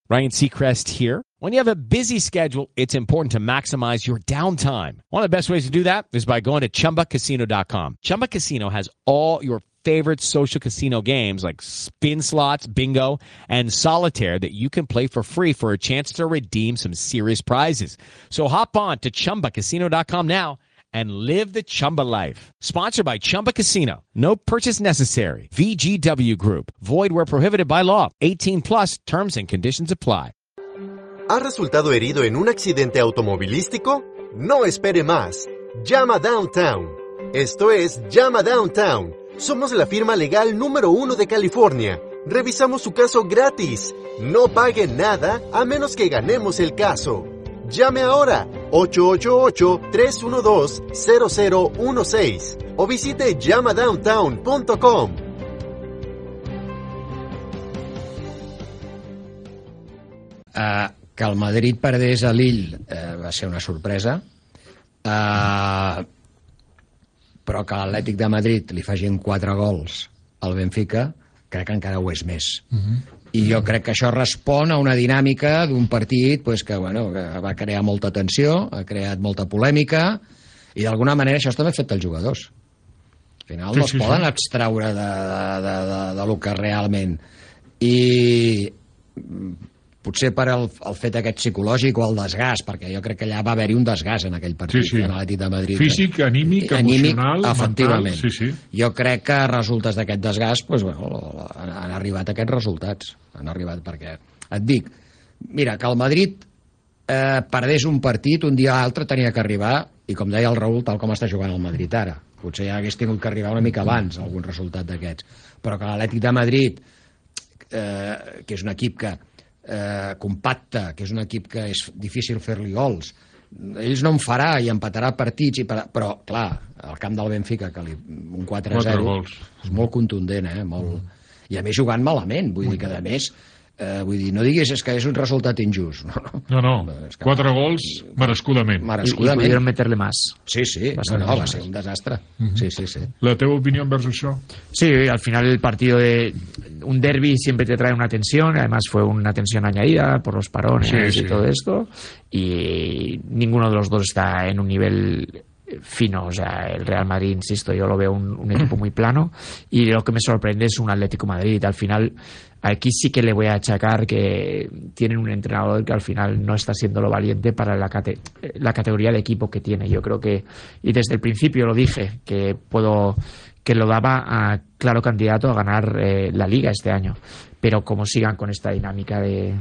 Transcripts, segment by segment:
Ryan Seacrest here. When you have a busy schedule, it's important to maximize your downtime. One of the best ways to do that is by going to ChumbaCasino.com. Chumba Casino has all your favorite social casino games like spin slots, bingo, and solitaire that you can play for free for a chance to redeem some serious prizes. So hop on to ChumbaCasino.com now and live the Chumba life. Sponsored by Chumba Casino. No purchase necessary. VGW Group. Void where prohibited by law. 18 plus terms and conditions apply. ¿Ha resultado herido en un accidente automovilístico? No espere más. Llama Downtown. Esto es Llama Downtown. Somos la firma legal número 1 de California. Revisamos su caso gratis. No pague nada a menos que ganemos el caso. Llame ahora 888-312-0016 o visite llamadowntown.com. Que el Madrid perdés a Lille va ser una sorpresa, però que l'Atlètic de Madrid li facin 4 gols al Benfica crec que encara ho és més. I jo crec que això respon a una dinàmica d'un partit que va crear molta tensió, ha creat molta polèmica, i d'alguna manera això està ben fet els jugadors. Al final no es poden abstraure de lo que realment. I potser per el fet aquest psicològic o el desgast, perquè jo crec que allà va haver-hi un desgast en aquell partit, en l'Atlètic de Madrid. Físic, anímic, emocional, efectivament. mental. Jo crec que a resultes d'aquest desgast han arribat aquests resultats. Han arribat perquè, et dic, mira, que el Madrid perdés un partit, un dia o altre tenia que arribar, i com deia el Raül, tal com està jugant el Madrid ara. Potser ja hagués tingut que arribar una mica abans algun resultat d'aquests. Però que l'Atlètic de Madrid, que és un equip que compacte, que és un equip que és difícil fer-li gols, ells no en farà i empatarà partits, però clar, al camp del Benfica un 4-0 és molt contundent, i a més jugant malament, vull dir que a més no diguis és que és un resultat injust. No, 4 gols merescudament. Y pudieron meterle más. Sí, va ser un desastre. Sí. La teva opinió envers això? Sí, al final el partido de un derbi siempre te trae una tensión, además fue una tensión añadida por los parones y todo esto, y ninguno de los dos está en un nivel fino. O sea, el Real Madrid, insisto, yo lo veo un equipo muy plano, y lo que me sorprende es un Atlético Madrid. Al final, aquí sí que le voy a achacar que tienen un entrenador que al final no está siendo lo valiente para la categoría de equipo que tiene. Yo creo que, y desde el principio lo dije, que lo daba a claro candidato a ganar la Liga este año. Pero como sigan con esta dinámica de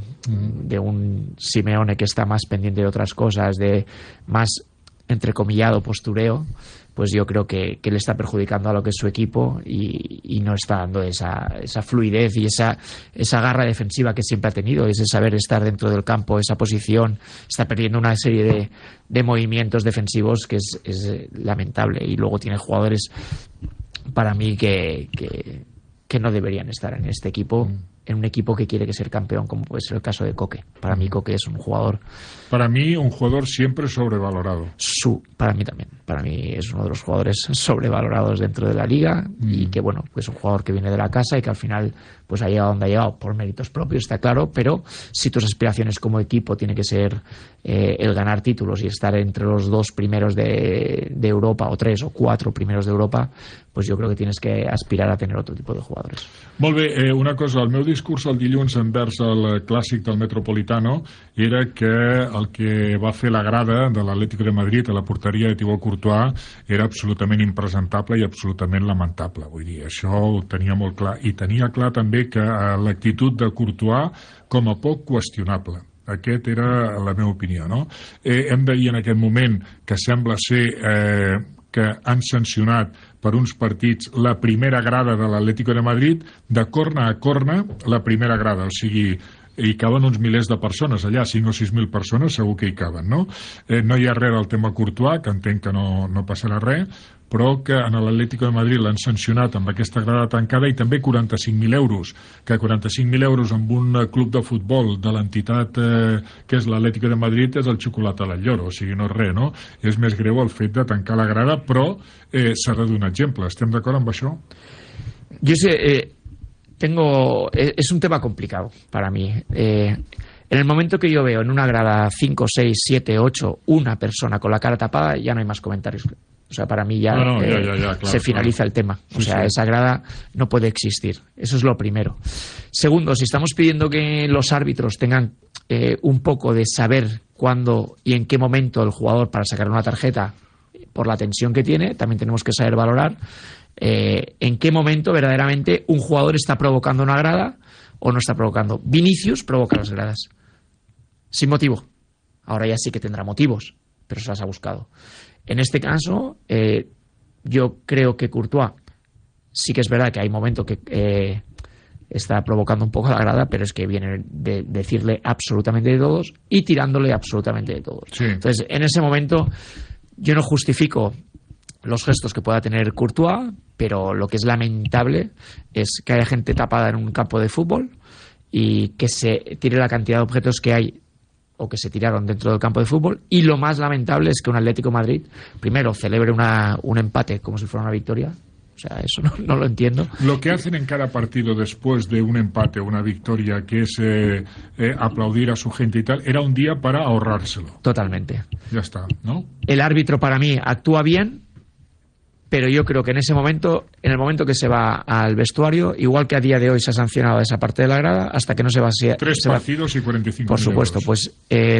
un Simeone que está más pendiente de otras cosas, de más entrecomillado postureo, pues yo creo que le está perjudicando a lo que es su equipo, y no está dando esa fluidez y esa garra defensiva que siempre ha tenido, ese saber estar dentro del campo, esa posición. Está perdiendo una serie de movimientos defensivos que es lamentable, y luego tiene jugadores para mí que no deberían estar en este equipo, en un equipo que quiere ser campeón, como puede ser el caso de Coque. Para mí Coque es un jugador... Para mí, un jugador siempre sobrevalorado. Para mí también. Para mí es uno de los jugadores sobrevalorados dentro de la Liga, y que, bueno, pues un jugador que viene de la casa y que al final pues ha llegado donde ha llegado por méritos propios, está claro, pero si tus aspiraciones como equipo tiene que ser el ganar títulos y estar entre los 2 primeros de Europa, o 3 o 4 primeros de Europa, pues yo creo que tienes que aspirar a tener otro tipo de jugadores. Molt bé, una cosa, el meu discurs el dilluns envers el clàssic del Metropolitano era que el que va fer la grada de l'Atlético de Madrid a la porteria de Thibaut Courtois era absolutament impresentable i absolutament lamentable. Vull dir, això ho tenia molt clar. I tenia clar també que l'actitud de Courtois com a poc qüestionable. Aquest era la meva opinió, no? Hem de dir en aquest moment que sembla ser que han sancionat per uns partits la primera grada de l'Atlético de Madrid, de corna a corna, la primera grada, o sigui, hi caben uns milers de persones allà, 5 o 6.000 persones segur que hi caben, no? No hi ha res del tema Courtois, que entenc que no passarà res, però que en l'Atlético de Madrid l'han sancionat amb aquesta grada tancada, i també 45.000 euros, que 45.000 euros amb un club de futbol de l'entitat que és l'Atlético de Madrid és el xocolata a la lloro, o sigui, no és res, no? És més greu el fet de tancar la grada, però s'ha de donar exemple. Estem d'acord amb això? Jo sé, es un tema complicado para mí. En el momento que yo veo en una grada 5, 6, 7, 8, una persona con la cara tapada, ya no hay más comentarios. O sea, para mí ya, claro, se finaliza el tema. O sea, esa grada no puede existir. Eso es lo primero. Segundo, si estamos pidiendo que los árbitros tengan un poco de saber cuándo y en qué momento el jugador para sacar una tarjeta por la tensión que tiene, también tenemos que saber valorar en qué momento verdaderamente un jugador está provocando una grada o no está provocando. Vinicius provoca las gradas. Sin motivo. Ahora ya sí que tendrá motivos, pero se las ha buscado. En este caso, yo creo que Courtois sí que es verdad que hay momentos que está provocando un poco la grada, pero es que viene de decirle absolutamente de todos y tirándole absolutamente de todos. Sí. Entonces, en ese momento, yo no justifico los gestos que pueda tener Courtois, pero lo que es lamentable es que haya gente tapada en un campo de fútbol y que se tire la cantidad de objetos que hay o que se tiraron dentro del campo de fútbol, y lo más lamentable es que un Atlético de Madrid primero celebre un empate como si fuera una victoria. O sea, eso no lo entiendo. Lo que hacen en cada partido después de un empate o una victoria, que es aplaudir a su gente y tal, era un día para ahorrárselo. Totalmente. Ya está, ¿no? El árbitro para mí actúa bien, pero yo creo que en ese momento, en el momento que se va al vestuario, igual que a día de hoy se ha sancionado esa parte de la grada, hasta que no se vacía. 3 partidos y 45 Por supuesto, euros. pues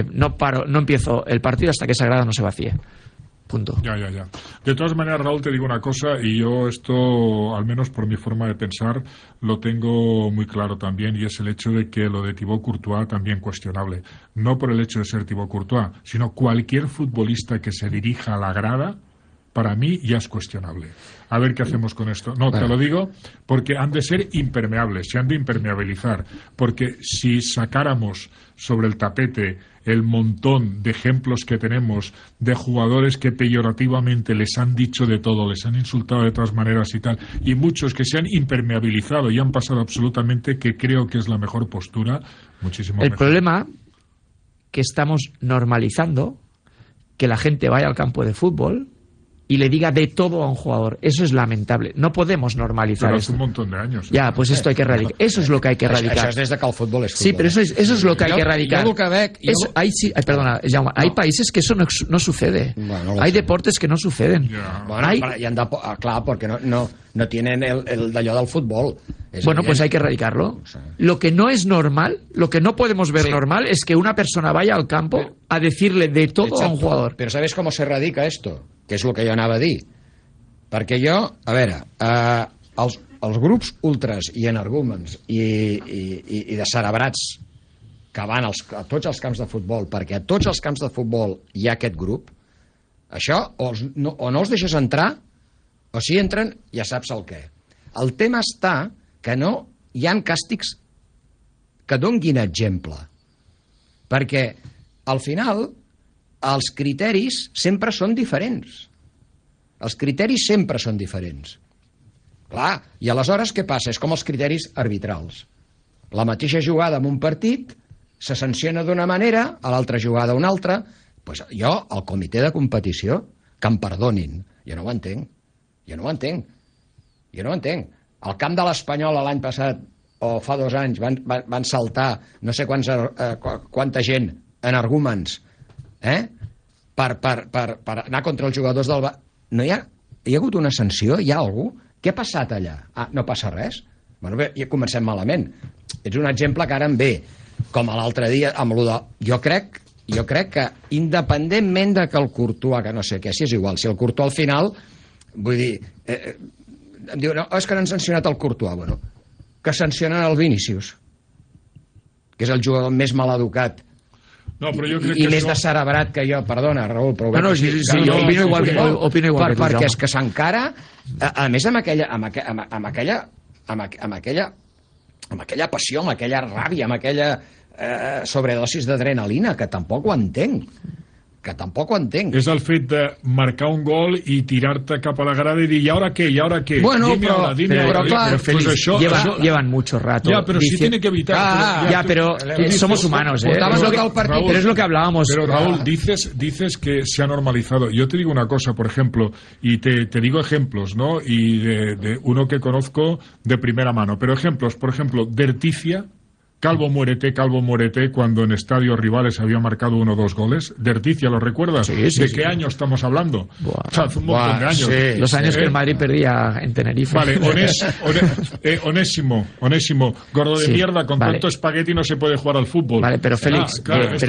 no empiezo el partido hasta que esa grada no se vacíe. Punto. Ya. De todas maneras, Raúl, te digo una cosa, y yo esto, al menos por mi forma de pensar, lo tengo muy claro también, y es el hecho de que lo de Thibaut Courtois también cuestionable. No por el hecho de ser Thibaut Courtois, sino cualquier futbolista que se dirija a la grada, para mí ya es cuestionable. A ver qué hacemos con esto. No, te lo digo porque han de ser impermeables, se han de impermeabilizar. Porque si sacáramos sobre el tapete el montón de ejemplos que tenemos de jugadores que peyorativamente les han dicho de todo, les han insultado de todas maneras y tal, y muchos que se han impermeabilizado y han pasado absolutamente, que creo que es la mejor postura, muchísimo El mejor. problema que estamos normalizando que la gente vaya al campo de fútbol y le diga de todo a un jugador. Eso es lamentable. No podemos normalizar Pero eso. hace un montón de años. Ya, pues esto hay que erradicar. Eso es lo que hay que erradicar. Això és des de que el futbol és futbol. Sí, pero eso es lo que hay que erradicar. Jo el que veig... Perdona, Jaume, hay países que eso no sucede. Bueno, hay deportes que no suceden. Ya. Bueno, y han de, clar, porque no tienen el d'allò del futbol. És Bueno, pues evident. hay que erradicarlo. Sí. Lo que no es normal, lo que no podemos ver normal, es que una persona vaya al campo a decirle de todo a un jugador. Però sabes com se radica esto? Que és el que jo anava a dir. Perquè jo, a veure, els grups ultras i energúmens i de cerebrats que van a tots els camps de futbol, perquè a tots els camps de futbol hi ha aquest grup, això o no els deixes entrar, o si entren ja saps el què. El tema està que no hi ha càstigs que donguin exemple, perquè al final els criteris sempre són diferents. Els criteris sempre són diferents. Clar, i aleshores què passa? És com els criteris arbitrals. La mateixa jugada en un partit se sanciona d'una manera, a l'altra jugada una altra. Pues jo, al comitè de competició, que em perdonin, jo no ho entenc. Jo no ho entenc. Al camp de l'Espanyol l'any passat, o fa 2 anys, van saltar no sé quanta gent, energúmens, per anar contra els jugadors del... No hi ha hagut una sanció? Hi ha algú? Què ha passat allà? Ah, no passa res? Bueno, bé, ja comencem malament. Ets un exemple que ara em ve, com l'altre dia, amb lo de... Jo crec que, independentment de que el Courtois, que no sé què, si és igual, si el Courtois al final, vull dir, em diu, no, és que no han sancionat el Courtois. Bueno, que sancionen el Vinícius, que és el jugador més maleducat No, però jo crec i que més això... de cerebrat que jo, perdona, Raül, però... No, sí, jo opino igual que tu, perquè Jaume. és que s'encara, a més amb aquella passió, amb aquella ràbia, amb aquella sobredosis d'adrenalina, que tampoc ho entenc. És el fet de marcar un gol i tirar-te cap a la grada i dir, ¿y ahora qué? Bueno, dime ahora. però clar, Pues Félix, això, llevan mucho rato. Ya, pero si tiene que evitar... Pero somos humanos, ¿eh? Portaves Es lo el partit, pero es lo que hablábamos. Pero Raúl, dices que se ha normalizado. Yo te digo una cosa, por ejemplo, y te digo ejemplos, ¿no? Y de uno que conozco de primera mano. Pero ejemplos, por ejemplo, Derticia, Calvo muérete, cuando en estadios rivales había marcado 1 o 2 goles. Derticia, ¿lo recuerdas? Sí, ¿De qué año estamos hablando? O sea, hace un montón de años. Sí, Los años que el Madrid perdía en Tenerife. Vale, Onésimo, gordo de mierda, con tanto espagueti no se puede jugar al fútbol. Vale, pero Félix,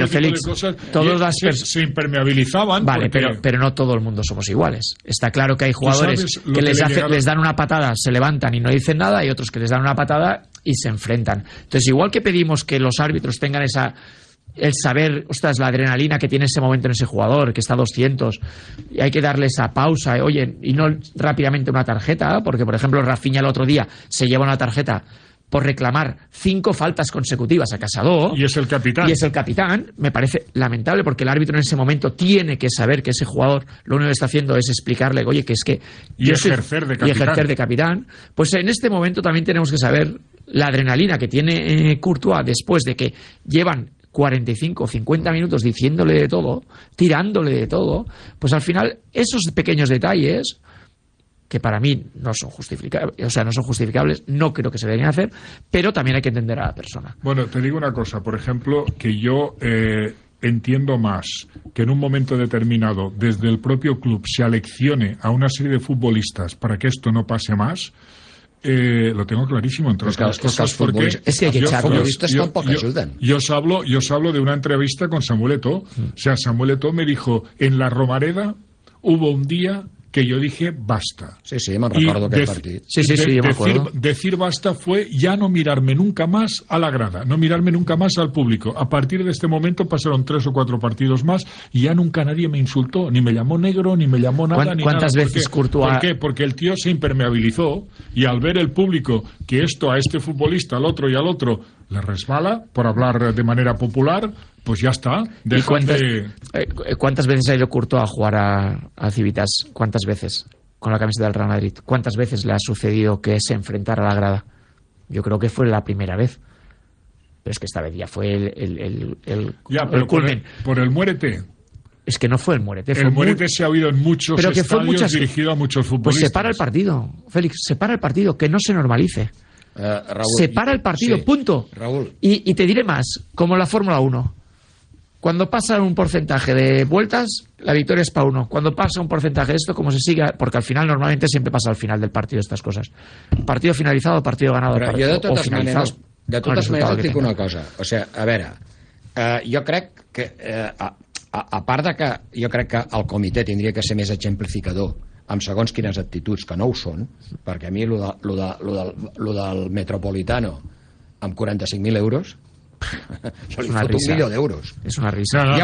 se impermeabilizaban. Vale, porque... pero no todo el mundo somos iguales. Está claro que hay jugadores que les dan una patada, se levantan y no dicen nada, y otros que les dan una patada y se enfrentan. Entonces, igual que pedimos que los árbitros tengan el saber, ostras, la adrenalina que tiene ese momento en ese jugador, que está a 200, y hay que darle esa pausa, oye, y no rápidamente una tarjeta, porque, por ejemplo, Rafinha el otro día se lleva una tarjeta por reclamar 5 faltas consecutivas a Casado. Y es el capitán. Me parece lamentable, porque el árbitro en ese momento tiene que saber que ese jugador lo único que está haciendo es explicarle, oye, que es que... Y ejercer de capitán. Pues en este momento también tenemos que saber la adrenalina que tiene Courtois después de que llevan 45 o 50 minutos diciéndole de todo, tirándole de todo, pues al final esos pequeños detalles, que para mí no son justificables, no creo que se deberían hacer, pero también hay que entender a la persona. Bueno, te digo una cosa, por ejemplo, que yo entiendo más que en un momento determinado desde el propio club se aleccione a una serie de futbolistas para que esto no pase más. Lo tengo clarísimo, entre otras cosas, porque es que hay que echar futbolistas tampoco ayudan. Yo os hablo de una entrevista con Samuel Eto'o. O sea, Samuel Eto'o me dijo, en la Romareda hubo un día que yo dije basta. Sí, me recuerdo aquell partit. Sí, yo me acuerdo. Decir basta fue ya no mirarme nunca más a la grada, no mirarme nunca más al público. A partir de este momento pasaron 3 o 4 partidos más y ya nunca nadie me insultó, ni me llamó negro, ni me llamó nada, ni ¿Cuántas nada. veces Courtois... ¿Por qué? Porque el tío se impermeabilizó y al ver el público que esto a este futbolista, al otro y al otro le resbala, por hablar de manera popular, pues ya está. ¿Y cuántas veces ha ido Courtois a jugar a Civitas? ¿Cuántas veces? Con la camiseta del Real Madrid. ¿Cuántas veces le ha sucedido que se enfrentara a la grada? Yo creo que fue la primera vez. Pero es que esta vez ya fue el culmen. Por el muérete. Es que no fue el muérete. El muérete se ha oído en muchos estadios dirigido a muchos futbolistas. Pues separa el partido, Félix, separa el partido, que no se normalice. Raúl, separa el partido, sí, punto. Raúl. Y te diré más, como la Fórmula 1. Cuando pasa un porcentaje de vueltas, la victoria es para uno. Cuando pasa un porcentaje de esto, como se siga, porque al final normalmente siempre pasa al final del partido estas cosas. Partido finalizado, partido ganado. Però jo de totes maneres et dic una cosa. O sigui, a veure, jo crec que, a part de que jo crec que el comitè tindria que ser més exemplificador amb segons quines actituds, que no ho són, perquè a mi lo del Metropolitano amb 45.000 euros jo li foto 1 milió d'euros. És una risa. Ja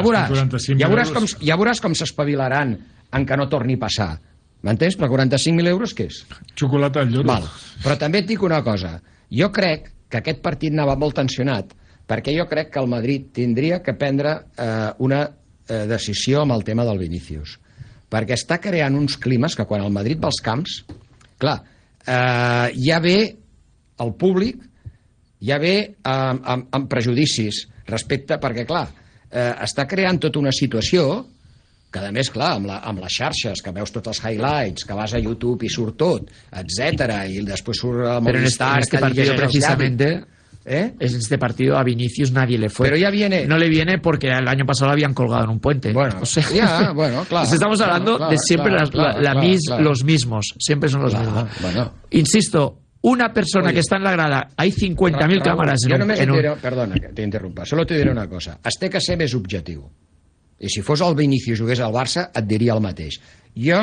veuràs com s'espavilaran en que no torni a passar. M'entens? Però 45.000 euros què és? Xocolata al lloro. Però també et dic una cosa. Jo crec que aquest partit anava molt tensionat perquè jo crec que el Madrid tindria que prendre una decisió amb el tema del Vinícius. Perquè està creant uns climes que quan el Madrid va als camps, clar, ja ve el públic, ja ve amb prejudicis respecte, perquè clar, està creant tota una situació que a més, clar, amb les xarxes, que veus tots els highlights, que vas a YouTube i surt tot, etc. I després surt a Movistar... Pero en este partido precisamente... En este partido a Vinicius nadie le fue. Pero ya viene. No le viene porque el año pasado lo habían colgado en un puente. Bueno, o sea, claro. Estamos hablando de siempre los mismos. Siempre son los mismos. Bueno. Insisto, una persona que está en la grada, hay 50.000 cámaras en un... Perdona, que t'interrompa. Solo te diré una cosa. Es té que ser més objectiu. I si fos el Vinicius jugués al Barça, et diria el mateix. Jo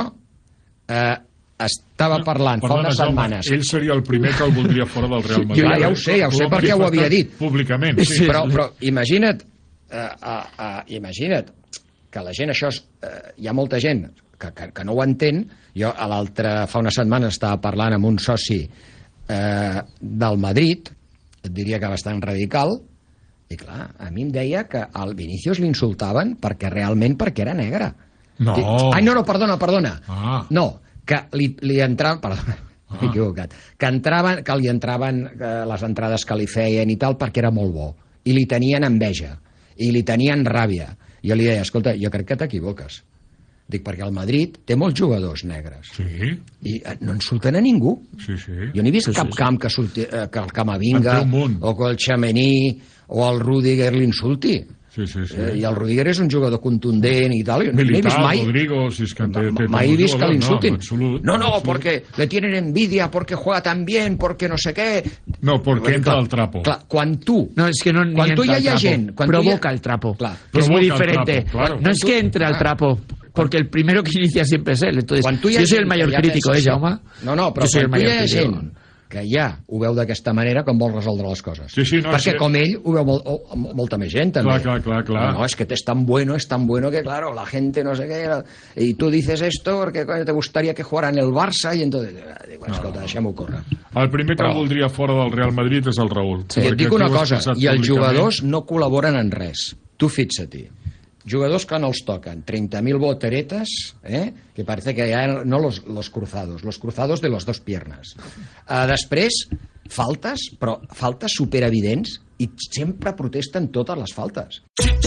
estava parlant fa unes setmanes... Ell seria el primer que el voldria fora del Real Madrid. Ja ho sé perquè ho havia dit. Públicament. Sí. Però imagina't que la gent això... Hi ha molta gent que no ho entén. Jo fa una setmana estava parlant amb un soci del Madrid, et diria que bastant radical, i clar, a mi em deia que al Vinícius l'insultaven perquè era negre. No. Ai, no, perdona. No, que li entraven... Perdona, m'he equivocat. Que li entraven les entrades que li feien i tal perquè era molt bo. I li tenien enveja. I li tenien ràbia. Jo li deia, escolta, jo crec que t'equivoques. Dic, perquè el Madrid té molts jugadors negres. Sí. I no insulten a ningú. Sí, sí. Jo no he vist cap camp que el Camavinga o que el Tchouaméni o el Rüdiger l'insulti. Sí, sí, sí. I el Rüdiger és un jugador contundent i tal. Militar, Rodrigo, si es que mai he vist que l'insultin. No, porque le tienen envidia, porque juega tan bien, porque no sé què. No, porque entra al trapo. Clar, quan tu... No, es que no ni quan tu entra ja hi ha al trapo, gent... provoca el trapo. Clar. Que es muy Provoca el diferente. trapo, claro. No es que entre al trapo, porque el primero que inicia siempre es él. Entonces, yo soy el mayor crítico, Jaume. No, però quan tu hi ha gent que ja ho veu d'aquesta manera com vol resoldre les coses. Sí, sí, no, perquè com ell ho veu molta més gent també. Clar. No, es que es tan bueno que claro, la gente no sé qué, y tú dices esto porque coño, te gustaría que jugara en el Barça y entonces digo, escolta, deixem-ho córrer. El primer que voldria fora del Real Madrid és el Raúl. Sí. I et dic una cosa, i els jugadors no col·laboren en res. Tu fixa-t'hi. Jugadors que no els toquen, 30.000 volteretes, que parece que ya no los cruzados de las dos piernas. Després, faltes, però faltes superevidents, i sempre protesten totes les faltes.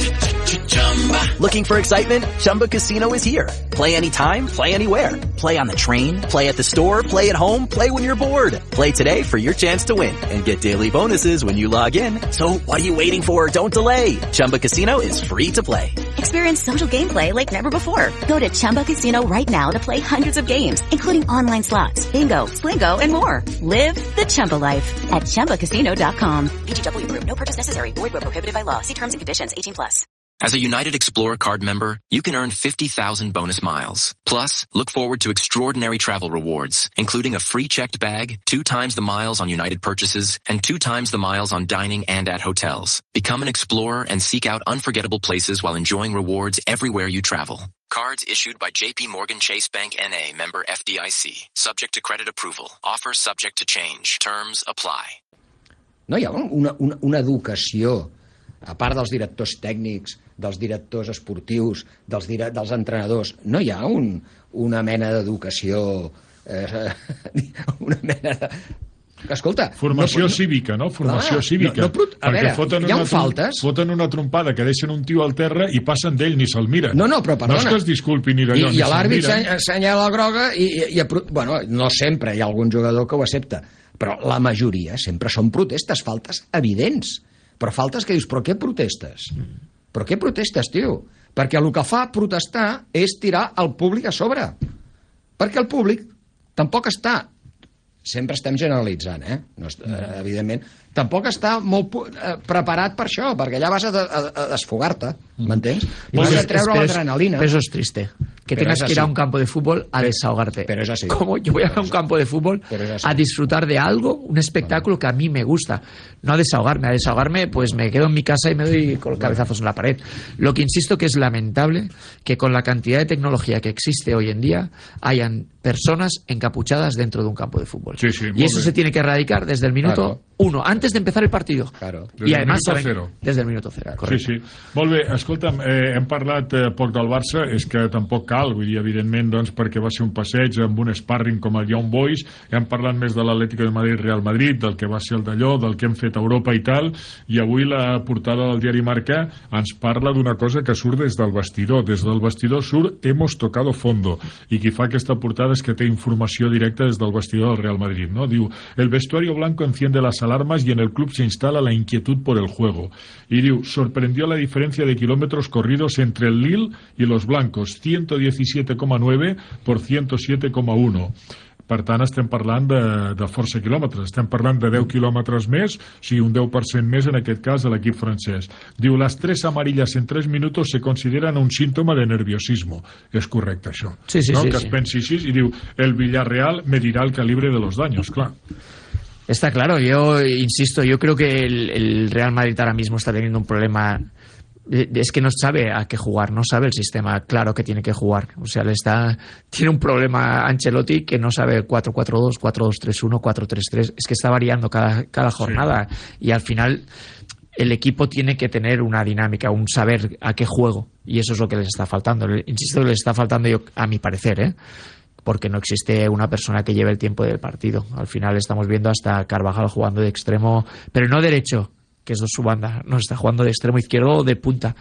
Looking for excitement? Chumba Casino is here. Play anytime, play anywhere. Play on the train, play at the store, play at home, play when you're bored. Play today for your chance to win and get daily bonuses when you log in. So what are you waiting for? Don't delay. Chumba Casino is free to play. Experience social gameplay like never before. Go to Chumba Casino right now to play hundreds of games, including online slots, bingo, Slingo, and more. Live the Chumba life at ChumbaCasino.com. VGW Group. No purchase necessary. Void where prohibited by law. See terms and conditions. 18+. As a United Explorer card member, you can earn 50,000 bonus miles. Plus, look forward to extraordinary travel rewards, including a free checked bag, 2 times the miles on United purchases, and 2 times the miles on dining and at hotels. Become an explorer and seek out unforgettable places while enjoying rewards everywhere you travel. Cards issued by JP Morgan Chase Bank N.A., member FDIC. Subject to credit approval. Offer subject to change. Terms apply. No hi ha una educació, a part dels directors tècnics, dels directors esportius, dels entrenadors, no hi ha una mena d'educació, una mena de... Escolta... Formació cívica, no? Formació cívica. A veure, hi ha faltes... Foten una trompada que deixen un tio al terra i passen d'ell, ni se'l miren. No, però perdona. No és que es disculpi ni d'allò, ni se'l miren. I l'àrbit assenyala la groga i... Bueno, no sempre, hi ha algun jugador que ho accepta, però la majoria sempre són protestes, faltes evidents. Però faltes que dius, però què protestes? Però què protestes, tio? Perquè el que fa protestar és tirar el públic a sobre. Perquè el públic tampoc està... Sempre estem generalitzant, no, evidentment. Tampoc està molt preparat per això, perquè allà vas a desfogar-te, m'entens? I vas a treure l'adrenalina. Eso es triste. Que tengas que ir a un campo de fútbol a desahogarte. Pero es así. Como yo voy a un campo de fútbol a disfrutar de algo, un espectáculo que a mí me gusta. No a desahogarme. A desahogarme, pues me quedo en mi casa y me doy con cabezazos en la pared. Lo que insisto que es lamentable que con la cantidad de tecnología que existe hoy en día hayan personas encapuchadas dentro de un campo de fútbol. Sí, sí, y eso se tiene que erradicar desde el minuto 1, antes de empezar el partido. Claro. I además des del minuto 0. Correcte. Sí, sí. Molt bé, escolta'm, hem parlat poc del Barça, és que tampoc cal, vull dir, evidentment, doncs, perquè va ser un passeig amb un sparring com el Young Boys, hem parlat més de l'Atlético de Madrid, Real Madrid, del que va ser el d'allò, del que hem fet a Europa i tal, i avui la portada del diari Marca ens parla d'una cosa que surt des del vestidor. Des del vestidor surt hemos tocado fondo, i qui fa aquesta portada és que té informació directa des del vestidor del Real Madrid, no? Diu, el vestuario blanco enciende las alarmas y en el club se instala la inquietud por el juego. Y diu, sorprendió la diferencia de kilómetros corridos entre el Lille y los blancos, 117,9 por 107,1. Per tant, estem parlant de força quilòmetres. Estem parlant de 10 quilòmetres més, o sigui, un 10% més en aquest cas a l'equip francès. Diu, las 3 amarillas en 3 minutos se consideran un síntoma de nerviosismo. És correcte, això. Sí, sí, no? sí. Que es pensi així i diu, el Villarreal medirá el calibre de los daños, clar. Está claro, yo insisto, yo creo que el Real Madrid ahora mismo está teniendo un problema, es que no sabe a qué jugar, no sabe el sistema claro que tiene que jugar. O sea, tiene un problema Ancelotti que no sabe 4-4-2, 4-2-3-1, 4-3-3, es que está variando cada jornada, sí. Y al final el equipo tiene que tener una dinámica, un saber a qué juego, y eso es lo que les está faltando. Insisto, les está faltando, a mi parecer, porque no existe una persona que lleve el tiempo del partido. Al final estamos viendo hasta Carvajal jugando de extremo, pero no derecho, que es su banda, no, está jugando de extremo izquierdo o de punta.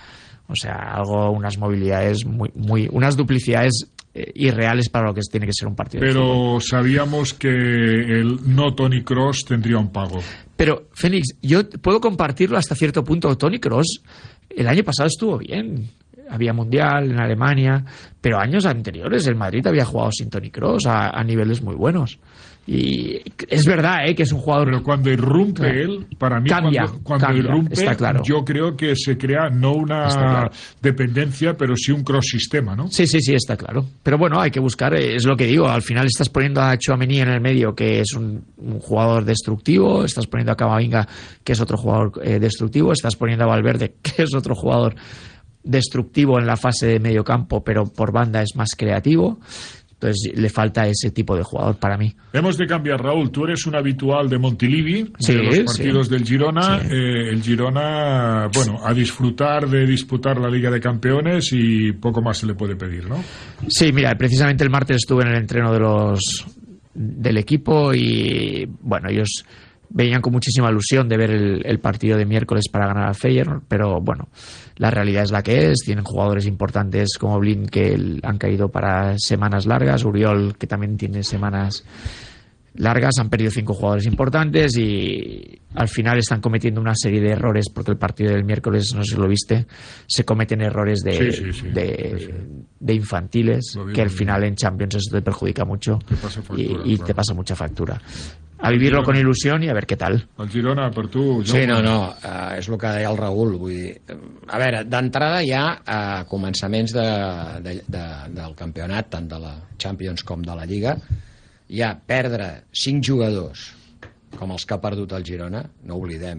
O sea, unas movilidades unas duplicidades irreales para lo que tiene que ser un partido de fútbol. Pero sabíamos que el no Toni Kroos tendría un pago. Pero, Félix, yo puedo compartirlo hasta cierto punto. Toni Kroos el año pasado estuvo bien. Había Mundial en Alemania, pero años anteriores el Madrid había jugado sin Toni Kroos a niveles muy buenos. Y es verdad que es un jugador... Pero cuando irrumpe él, para mí, cuando irrumpe, está claro. Yo creo que se crea no una dependencia, pero sí un cross-sistema, ¿no? Sí, está claro. Pero bueno, hay que buscar, es lo que digo, al final estás poniendo a Tchouaméni en el medio, que es un jugador destructivo, estás poniendo a Camavinga, que es otro jugador destructivo, estás poniendo a Valverde, que es otro jugador destructivo en la fase de medio campo, pero por banda es más creativo. Entonces le falta ese tipo de jugador para mí. Hemos de cambiar, Raúl. Tú eres un habitual de Montilivi, de los partidos del Girona. Sí. El Girona, bueno, a disfrutar de disputar la Liga de Campeones y poco más se le puede pedir, ¿no? Sí, mira, precisamente el martes estuve en el entreno del equipo y, bueno, ellos venían con muchísima ilusión de ver el partido de miércoles para ganar al Feyenoord, pero bueno, la realidad es la que es. Tienen jugadores importantes como Blind que han caído para semanas largas, Uriol que también tiene semanas largas, han perdido 5 jugadores importantes y al final están cometiendo una serie de errores porque el partido del miércoles, no sé si lo viste, se cometen errores de infantiles que al final en Champions eso te perjudica mucho y te pasa mucha factura. A vivirlo con il·lusió i a veure què tal. El Girona, per tu... Sí, no, és el que deia el Raül. Vull dir, a veure, d'entrada hi ha començaments del campionat, tant de la Champions com de la Lliga, hi ha perdre 5 jugadors com els que ha perdut el Girona, no oblidem,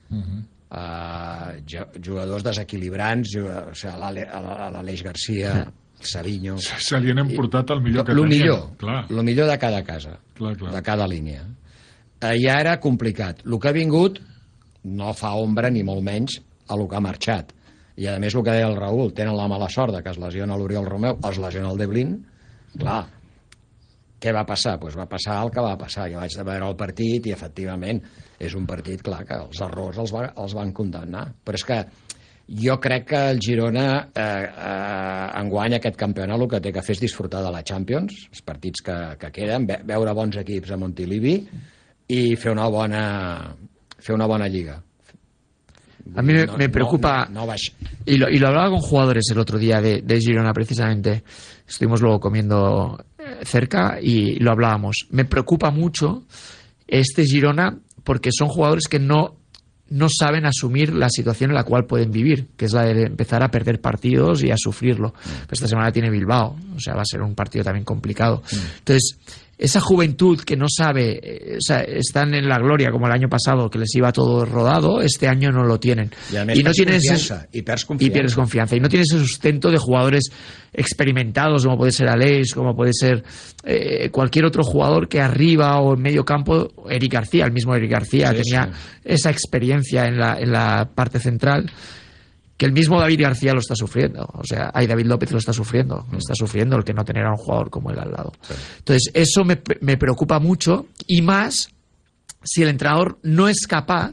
jugadors desequilibrants, o sigui, l'Aleix Garcia, Savinho... Se li han emportat el millor que tenien. El millor de cada casa, de cada línia. Ja era complicat. El que ha vingut no fa ombra ni molt menys a el que ha marxat. I a més el que deia el Raül, tenen la mala sort que es lesiona l'Oriol Romeu, es lesiona el De Blind. Clar, què va passar? Doncs va passar el que va passar. Jo vaig veure el partit i efectivament és un partit, clar, que els errors els van condemnar. Però és que jo crec que el Girona enguany aquest campionat el que té que fer és disfrutar de la Champions, els partits que queden, veure bons equips a Montilivi y fer una buena liga. A mí me preocupa, y lo hablaba con jugadores el otro día de Girona precisamente, estuvimos luego comiendo cerca y lo hablábamos. Me preocupa mucho este Girona porque son jugadores que no saben asumir la situación en la cual pueden vivir, que es la de empezar a perder partidos y a sufrirlo. Esta semana tiene Bilbao, o sea, va a ser un partido también complicado. Entonces, esa juventud que no sabe, o sea, están en la gloria como el año pasado, que les iba todo rodado, este año no lo tienen. Y no tienes pierdes confianza. Y no tienes ese sustento de jugadores experimentados, como puede ser Aleix, como puede ser cualquier otro jugador que arriba o en medio campo, Eric García, el mismo Eric García, tenía esa experiencia en la parte central, que el mismo David García lo está sufriendo. O sea, David López lo está sufriendo el que no tener a un jugador como él al lado. Entonces, eso me preocupa mucho, y más si el entrenador no es capaz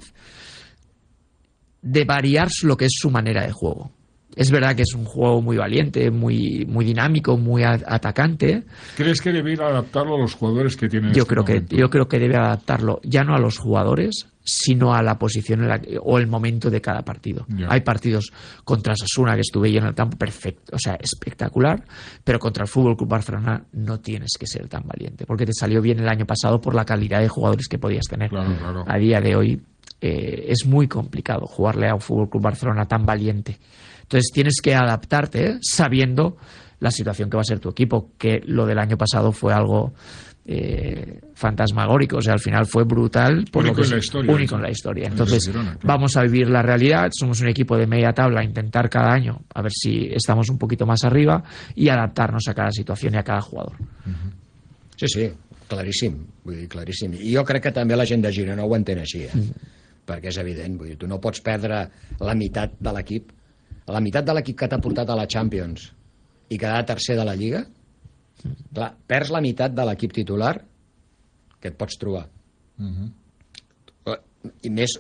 de variar lo que es su manera de juego. Es verdad que es un juego muy valiente, muy dinámico, muy atacante. ¿Crees que debe ir a adaptarlo a los jugadores que tienen? Yo creo que debe adaptarlo ya no a los jugadores, sino a la posición o el momento de cada partido. Hay partidos contra Osasuna que estuve yo en el campo perfecto, o sea, espectacular, pero contra el Fútbol Club Barcelona no tienes que ser tan valiente, porque te salió bien el año pasado por la calidad de jugadores que podías tener. Claro. A día de hoy es muy complicado jugarle a un Fútbol Club Barcelona tan valiente. Entonces tienes que adaptarte sabiendo la situación que va a ser tu equipo, que lo del año pasado fue algo fantasmagórico, o sea, al final fue brutal, único en la historia. Entonces vamos a vivir la realidad, somos un equipo de media tabla, intentar cada año a ver si estamos un poquito más arriba y adaptarnos a cada situación y a cada jugador. Sí, claríssim, vull dir, claríssim. I jo crec que també la gent de Girona ho entén així, perquè és evident, vull dir, tu no pots perdre la meitat de l'equip que t'ha portat a la Champions i quedar tercer de la Lliga. Clar, perds la meitat de l'equip titular que et pots trobar. i més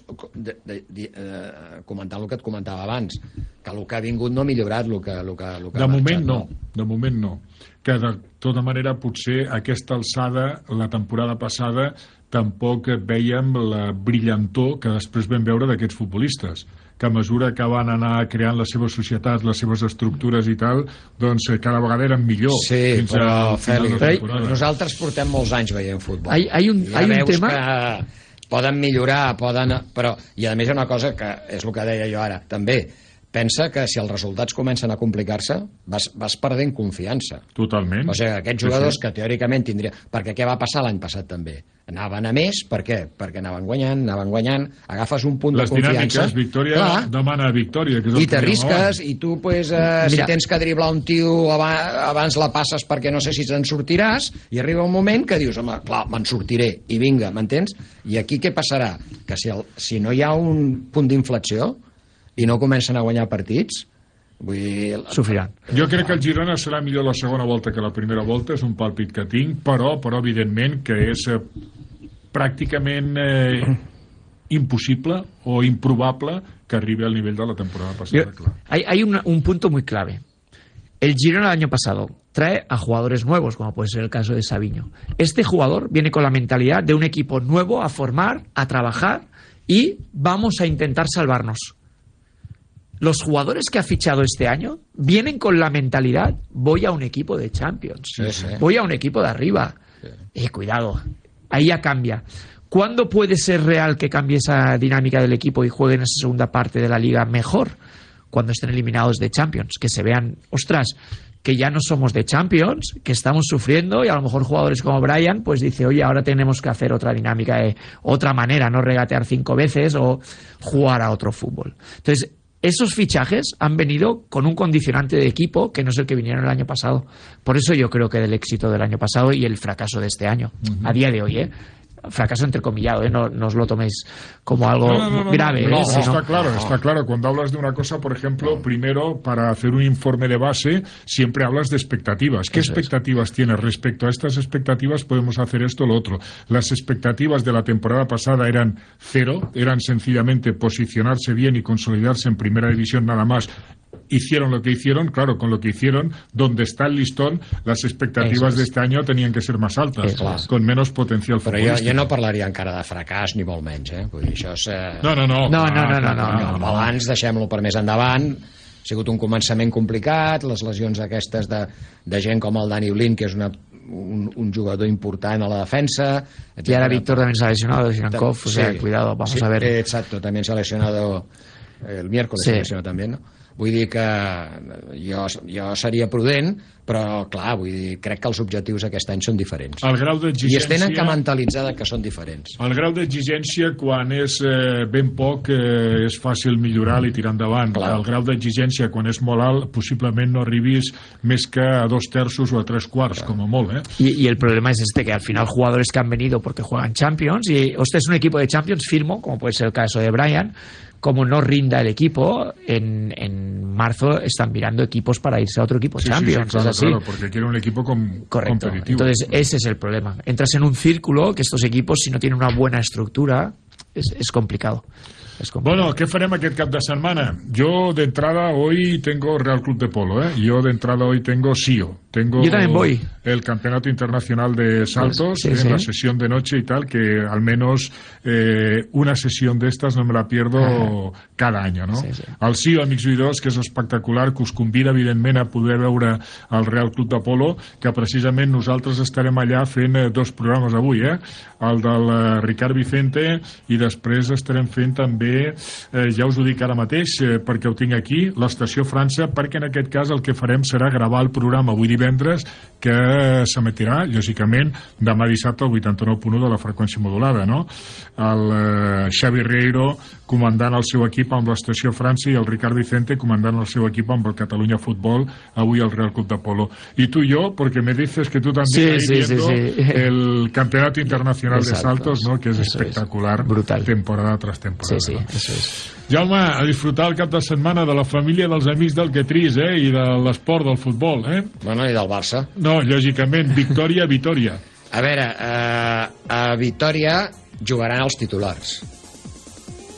comentant el que et comentava abans, que el que ha vingut no ha millorat el que de moment no, de moment no, que de tota manera potser a aquesta alçada la temporada passada tampoc veiem la brillantor que després vam veure d'aquests futbolistes, que a mesura que van anar creant les seves societats, les seves estructures i tal, doncs cada vegada eren millor. Sí, però Fèlix, nosaltres portem molts anys veient futbol. Hay un tema que poden millorar, però, i a més hi ha una cosa que és el que deia jo ara, també, pensa que si els resultats comencen a complicar-se, vas perdent confiança. Totalment. O sigui, aquests jugadors que teòricament tindrien... Perquè què va passar l'any passat també? Anaven a més, per què? Perquè anaven guanyant, agafes un punt de confiança... Les dinàmiques, victòria demana victòria. I t'arrisques, i tu, si tens que driblar un tio abans la passes perquè no sé si te'n sortiràs, i arriba un moment que dius, home, clar, me'n sortiré, i vinga, m'entens? I aquí què passarà? Que si no hi ha un punt d'inflexió, i no comencen a guanyar partits, sofriran. Jo crec que el Girona serà millor la segona volta que la primera volta, és un pàlpit que tinc, però evidentment que és pràcticament imposible o improbable que arribi al nivell de la temporada passada. Hay un punto muy clave. El Girona el año pasado trae a jugadores nuevos, como puede ser el caso de Savinho. Este jugador viene con la mentalidad de un equipo nuevo a formar, a trabajar, y vamos a intentar salvarnos. Los jugadores que ha fichado este año vienen con la mentalidad, voy a un equipo de Champions, voy a un equipo de arriba. Cuidado, ahí ya cambia. ¿Cuándo puede ser real que cambie esa dinámica del equipo y jueguen esa segunda parte de la liga mejor? Cuando estén eliminados de Champions, que se vean, ostras, que ya no somos de Champions, que estamos sufriendo, y a lo mejor jugadores como Brian pues dice, oye, ahora tenemos que hacer otra dinámica de otra manera, no regatear 5 veces o jugar a otro fútbol. Entonces, esos fichajes han venido con un condicionante de equipo que no es el que vinieron el año pasado. Por eso yo creo que del éxito del año pasado y el fracaso de este año, a día de hoy, fracaso entrecomillado, no os lo toméis como algo grave. No, está claro. Cuando hablas de una cosa, por ejemplo, primero, para hacer un informe de base, siempre hablas de expectativas. ¿Qué expectativas tienes? Respecto a estas expectativas podemos hacer esto o lo otro. Las expectativas de la temporada pasada eran 0, eran sencillamente posicionarse bien y consolidarse en primera división nada más. Hicieron lo que hicieron, claro, con lo que hicieron, donde está el listón, las expectativas de este año tenían que ser más altas, con menos potencial futbolístic. Però jo no parlaria encara de fracàs, ni molt menys, Vull dir, això és... No. El balanç, deixem-lo per més endavant. Ha sigut un començament complicat, les lesions aquestes de gent com el Dani Blind, que és un jugador important a la defensa. Y ahora Víctor también se ha lesionado, Sinankov, o sea, cuidado, vamos a ver. Exacto, también se ha lesionado el miércoles, se lesionó también, ¿no? Vull dir que jo seria prudent, però clar, vull dir, crec que els objectius aquest any són diferents. El grau d'exigència... I es tenen que mentalitzar que són diferents. El grau d'exigència, quan és ben poc, és fàcil millorar i tirar endavant. Clar. El grau d'exigència, quan és molt alt, possiblement no arribis més que a 2/3 o a 3/4, com a molt, Y el problema es que al final jugadores que han venido porque juegan Champions, y usted es un equipo de Champions, firmo, como puede ser el caso de Brian, como no rinda el equipo, en marzo están mirando equipos para irse a otro equipo Champions. Claro, es así. Claro, porque quiere un equipo Correcto. competitivo. Entonces, ese es el problema. Entras en un círculo que estos equipos, si no tienen una buena estructura, es complicado. Bueno, ¿qué farem aquest cap de setmana? Yo de entrada hoy tengo Real Club de Polo, Yo de entrada hoy tengo SIO. Tengo Yo también voy. El Campeonato Internacional de Saltos en la sesión de noche y tal, que al menos una sesión de estas no me la pierdo cada año, no? El SIO, amics oïdors, que és espectacular, que us convida, evidentment, a poder veure el Real Club de Polo, que precisament nosaltres estarem allà fent 2 programes avui, el del Ricard Vicente, i després estarem fent també, ja us ho dic ara mateix, perquè ho tinc aquí, l'Estació França, perquè en aquest cas el que farem serà gravar el programa avui divendres, que s'emetirà, lògicament, demà dissabte al 89.1 de la freqüència modulada, no? El Xavi Riero comandant el seu equip amb l'Estació França i el Ricard Vicente comandant el seu equip amb el Catalunya Futbol, avui al Real Club de Polo. Y tú y yo, porque me dices que tú también viendo el Campeonato Internacional de Saltos, ¿no? Que es espectacular, brutal, temporada tras temporada. Sí, eso es. Jaume, a disfrutar el cap de setmana de la família dels amics del Quetrís, i de l'esport, del futbol, Bueno, i del Barça. No, lògicament, Vitòria. A veure, a Vitòria jugaran els titulars.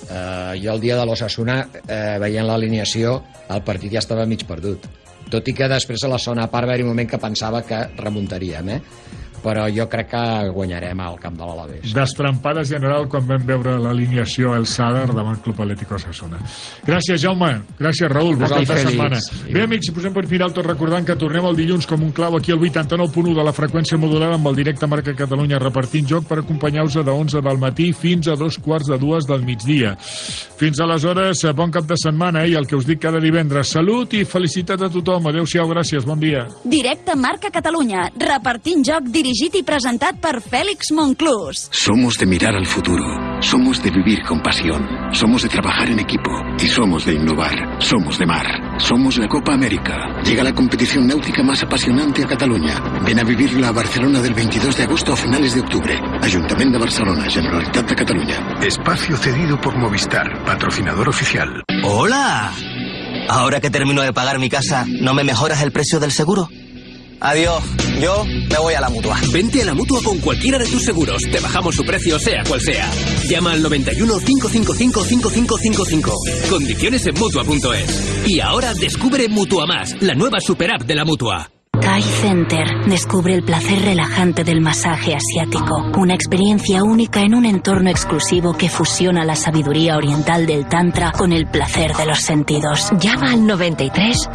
Jo el dia de l'Osasuna, veient l'alineació, el partit ja estava mig perdut. Tot i que després a la segona part va haver un moment que pensava que remuntaríem, però jo crec que guanyarem al camp de l'Alavés. Destrampada general quan vam veure l'alineació El Sadar davant Club Atlético Osasuna. Gràcies, Jaume. Gràcies, Raül. Bon cap de setmana. Bé, amics, posem per final tot recordant que tornem el dilluns com un clau aquí al 89.1 de la freqüència modulada amb el directe Marca Catalunya repartint joc per acompanyar-vos de 11 del matí fins a 2:45 del migdia. Fins aleshores, bon cap de setmana i el que us dic cada divendres. Salut i felicitats a tothom. Adéu-siau, gràcies, bon dia. Directe Marca Catalunya, repartint joc dirigit y presentat per Félix Monclús. Somos de mirar al futuro, somos de vivir con pasión, somos de trabajar en equipo y somos de innovar, somos de mar, somos la Copa América. Llega la competición náutica más apasionante a Catalunya. Ven a vivirla a Barcelona del 22 de agosto a finales de octubre. Ayuntamiento de Barcelona, Generalitat de Catalunya. Espacio cedido por Movistar, patrocinador oficial. ¡Hola! Ahora que termino de pagar mi casa, ¿no me mejoras el precio del seguro? Adiós, yo me voy a la Mutua. Vente a la Mutua con cualquiera de tus seguros. Te bajamos su precio, sea cual sea. Llama al 91 555 5555. Condiciones en Mutua.es. Y ahora descubre Mutua Más, la nueva super app de la Mutua. Thai Center. Descubre el placer relajante del masaje asiático. Una experiencia única en un entorno exclusivo que fusiona la sabiduría oriental del Tantra con el placer de los sentidos. Llama al 93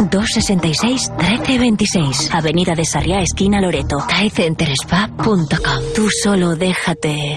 266 1326. Avenida de Sarriá, esquina Loreto. ThaiCenterspa.com. Tú solo déjate.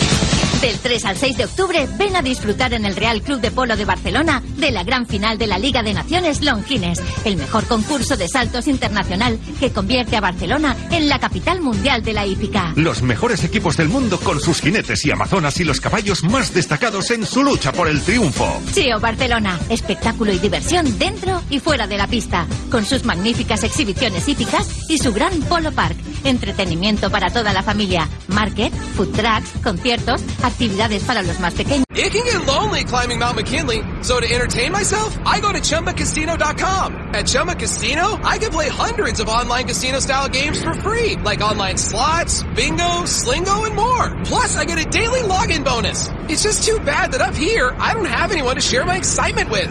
Del 3 al 6 de octubre, ven a disfrutar en el Real Club de Polo de Barcelona de la gran final de la Liga de Naciones Longines, el mejor concurso de saltos internacional que convierte a Barcelona en la capital mundial de la hípica. Los mejores equipos del mundo con sus jinetes y amazonas y los caballos más destacados en su lucha por el triunfo. Chio Barcelona, espectáculo y diversión dentro y fuera de la pista, con sus magníficas exhibiciones hípicas y su gran polo park. Entretenimiento para toda la familia, market, food trucks, conciertos, actividades para los más pequeños. It can get lonely climbing Mount McKinley, so to entertain myself, I go to ChumbaCasino.com. At Chumba Casino, I can play hundreds of online casino-style games for free, like online slots, bingo, Slingo, and more. Plus, I get a daily login bonus. It's just too bad that up here, I don't have anyone to share my excitement with.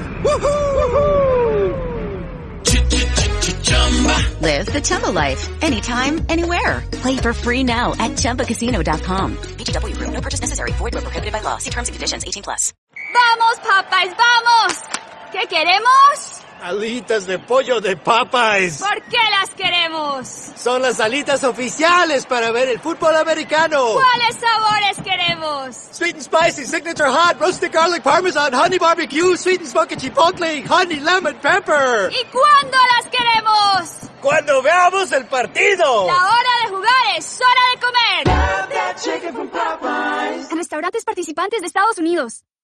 Woohoo! Live the Chumba life. Anytime, anywhere. Play for free now at ChumbaCasino.com. VGW Group. No purchase necessary. Void where prohibited by law. See terms and conditions. 18+. ¡Vamos, Popeyes, vamos! ¿Qué queremos? Alitas de pollo de Popeyes. ¿Por qué las queremos? Son las alitas oficiales para ver el fútbol americano. ¿Cuáles sabores queremos? Sweet and spicy, signature hot, roasted garlic parmesan, honey barbecue, sweet and smoky chipotle, honey lemon pepper. ¿Y cuándo las queremos? ¡Cuando veamos el partido! La hora de jugar es hora de comer. En restaurantes participantes de Estados Unidos.